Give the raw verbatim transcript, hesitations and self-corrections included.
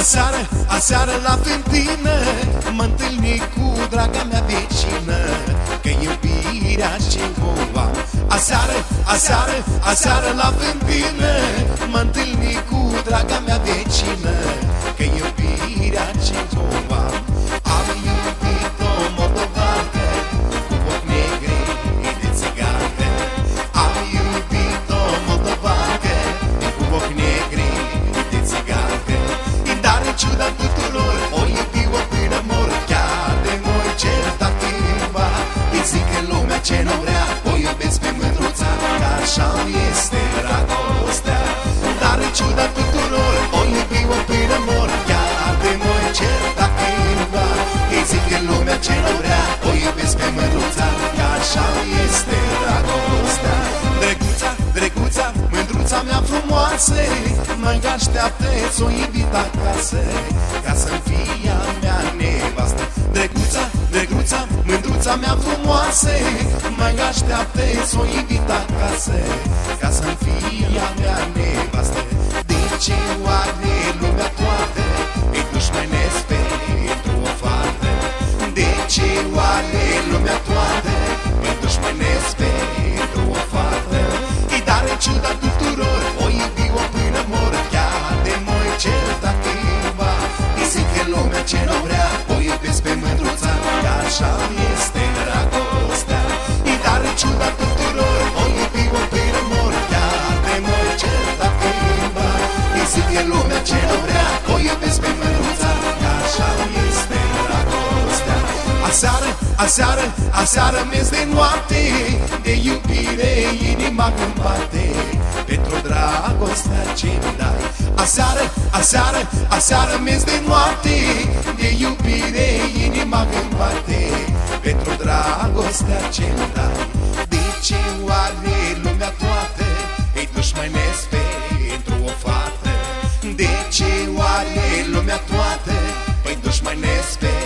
Aseară, aseară la fântână mă întâlni cu draga mea vecină, că iubirea ce o am. Aseară, aseară, aseară la fântână mă întâlni cu draga mea vecină, că iubirea ce o am. Am iubit-o moldovancă cu ochi negri de țigancă. Am iubit-o moldovancă cu ochi negri de țigancă. Dar în ciuda tuturor o iubi-o până mor. Chiar de noi certat cândva îi zic în lumea ce nu vrea, o iubesc pe mândruța, că așa este dragostea. Dar în ciuda tuturor o iubi-o până mor. Chiar de noi certat cândva îi zic în lumea ce nu vrea, o iubesc pe mândruța, că așa este dragostea. Drăguța, drăguța, mândruța mea frumoasă, mă așteaptă să o invit acasă, ca să-mi fie a mea nevastă. Drăguța, drăguța, mândruța mea frumoasă, mă așteaptă să o invit acasă, ca să-mi fie a mea nevastă. De ce oare lumea toată îi dușmănesc pentru o fată? De ce oare lumea toată îi dușmănesc pentru o fată? Dar în ciuda tuturor o iubi-o până mor. Chiar de moi certat cândva îi zic în lumea ce nu vrea, o iubesc pe mândruța, că așa este dragostea. Dar în ciuda tuturor o iubi-o până mor. Chiar de moi certat cândva îi zic în lumea ce nu vrea, o iubesc pe mândruța, că așa este dragostea. Aseară, aseară, aseară miez de noapte, de iubire inima îmi bate, pentru dragostea ce-mi dai. Aseară, aseară, aseară miez de noapte, de iubire inima îmi bate, pentru dragostea ce-mi dai. De ce oare lumea toată îi dușmănesc pentru o fată? De ce oare lumea toată îi dușmănesc pentru